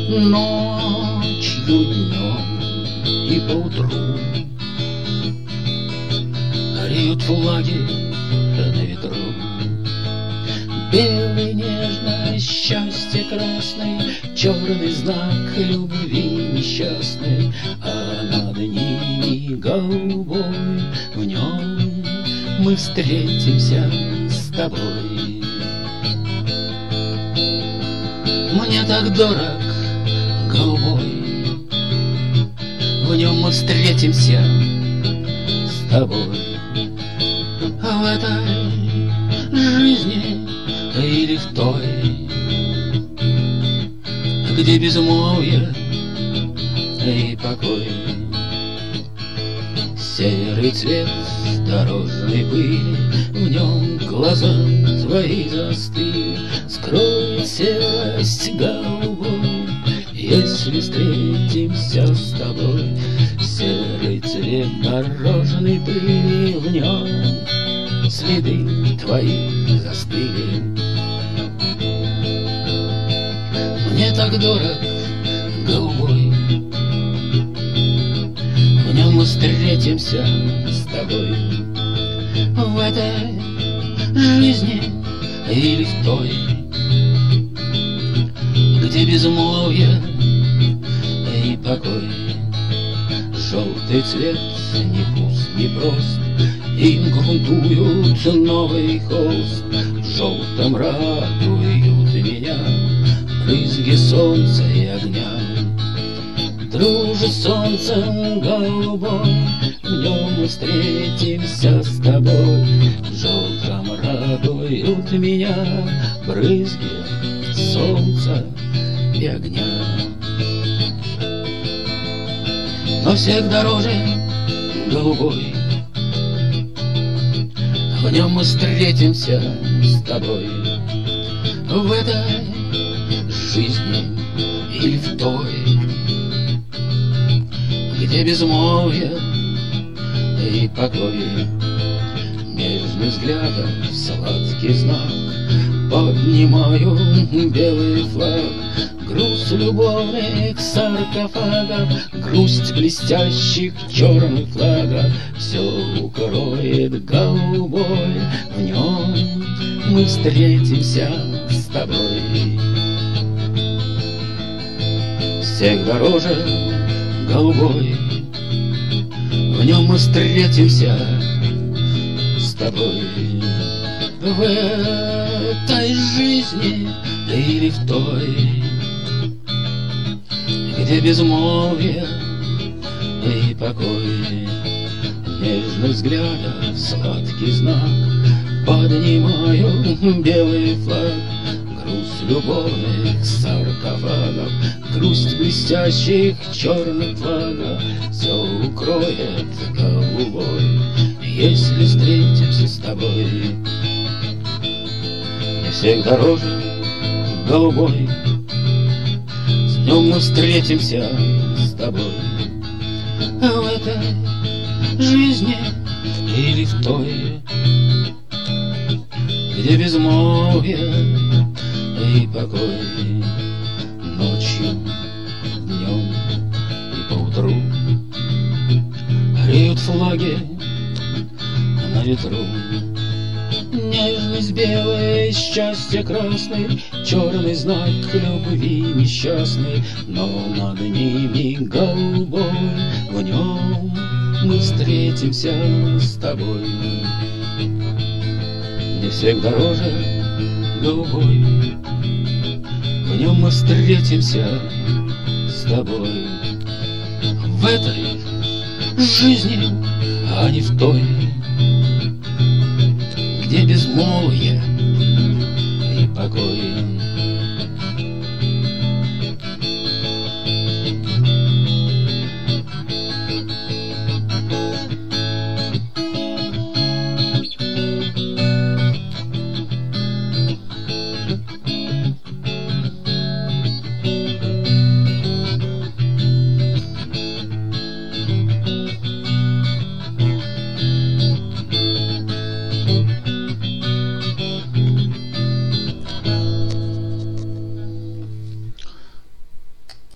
ночью, днем и поутру. Реют флаги на ветру. Белый нежное счастье красный, черный знак любви несчастной, а над ними голубой, в нем мы встретимся с тобой. Мне так дорог голубой, в нем мы встретимся с тобой. В этой жизни или в той, где безмолвие и покой. Серый цвет дорожной пыли, в нем глаза твои застыли. Скроет серость голубой, если встретимся с тобой. Серый цвет дорожной пыли, в нем следы твои застыли. Мне так дорог голубой, в нем мы встретимся с тобой. В этой жизни или в той, где безмолвие и покой. Желтый цвет не пуст, не прост, им грунтуют новый холст. В желтом радуют меня брызги солнца и огня. Дружит солнцем голубой, в нем мы встретимся с тобой. В желтом радуют меня брызги солнца и огня. Но всех дороже голубой, в нем мы встретимся с тобой. В этой жизни или в той, где безмолвие и покой. Нежным взглядом сладкий знак поднимаю белый флаг. Груз любовных саркофагов, грусть блестящих черных флагов все укроет голубой. В нем мы встретимся с тобой. Всех дороже голубой, в нем мы встретимся с тобой. В этой жизни или в той, где безмолвие и покой. Нежных взглядов сладкий знак поднимаю белый флаг. Груз любовных саркофагов, грусть блестящих черных флагов все укроет голубой, если встретимся с тобой. Мне всех дороже голубой, с днем мы встретимся с тобой. В этой жизни или в той, где безмолвие и покой. Ночью, днем и поутру реют флаги на ветру. Нежность белая, счастье красный, черный знак любви несчастный, но над ними голубой, в нем мы встретимся с тобой. Мне всех дороже голубой, в нем мы встретимся с тобой. В этой жизни, а не в той, где безмолвие и покой.